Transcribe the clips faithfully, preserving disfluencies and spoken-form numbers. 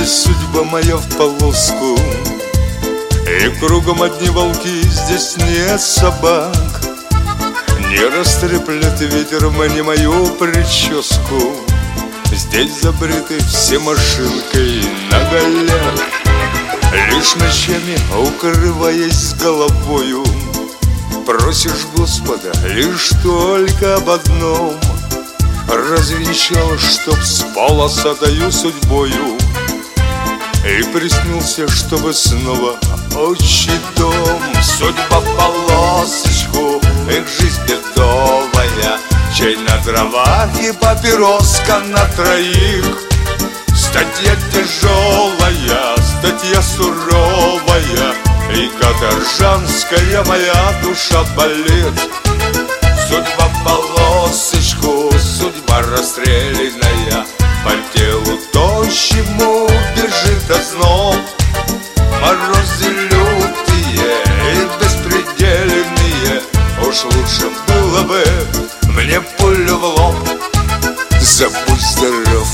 Здесь судьба моя в полоску, и кругом одни волки, здесь нет собак. Не растреплет ветер мне мою прическу, здесь забриты все машинкой на галях. Лишь ночами, укрываясь с головою, просишь Господа лишь только об одном: развенчал, чтоб спала с отдаю судьбою, и приснился, чтобы снова отчий дом. Судьба в полосочку, их жизнь бедовая, чай на дровах и папироска на троих. Статья тяжелая, статья суровая, и каторжанская моя душа болит. Судьба в полосочку, судьба расстрелянная, по телу тощему бежит озноб. Морозы лютые и беспредельные, уж лучше было бы мне пулю в лоб. Забудь здоров.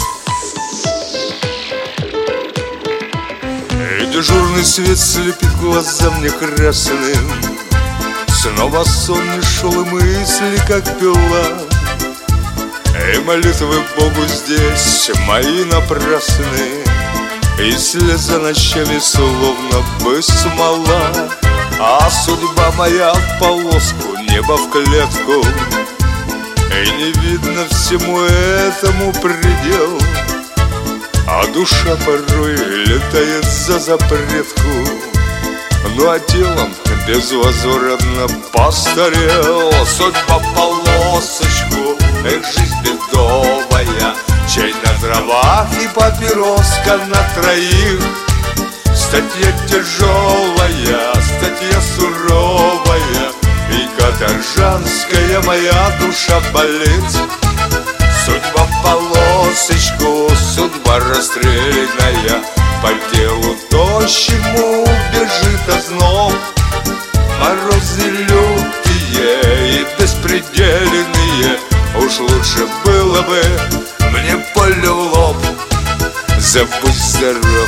И дежурный свет слепит глаза мне красным. Снова сон не шел, и мысли как пила, и молитвы Богу здесь мои напрасны, и слеза ночами словно бы смола. А судьба моя в полоску, небо в клетку, и не видно всему этому предел. А душа порой летает за запретку, ну а телом безвозвратно постарел. Судьба в полосочку, их жизнь бедовая, чай на дровах и папироска на троих. Статья тяжелая, статья суровая, и каторжанская моя душа болит. Судьба в полосочку, судьба расстрелянная, по телу тощему бежит озноб. Морозы лютые и беспредельные, уж лучше было бы мне пулю в лоб. Забудь здоров.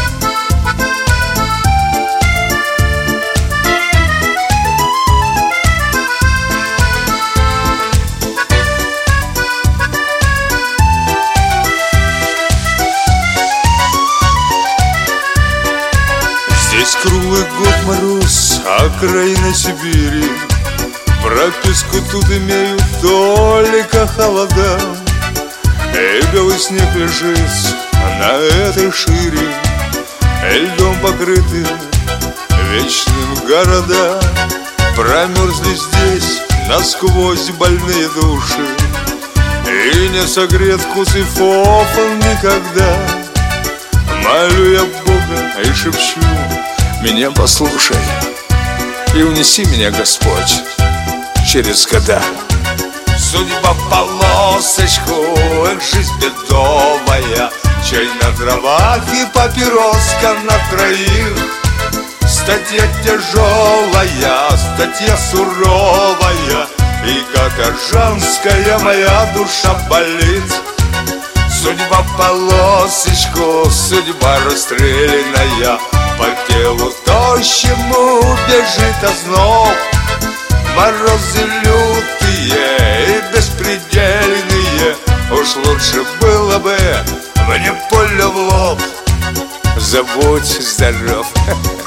Здесь круглый год мороз, окраина Сибири. Прописку тут имеют только холода, и белый снег лежит на этой шире, льдом покрыты вечным города. Промерзли здесь насквозь больные души, и не согрет вкус и фофан никогда. Молю я Бога и шепчу: меня послушай и унеси меня, Господь, через года. Судьба в полосочку, их жизнь бедовая, чай на дровах и папироска на троих. Статья тяжелая, статья суровая, и каторжанская моя душа болит. Судьба в полосочку, судьба расстрелянная, по телу тощему бежит озноб. Морозы лютые и беспредельные, уж лучше было бы мне пулю в лоб. Забудь здоров.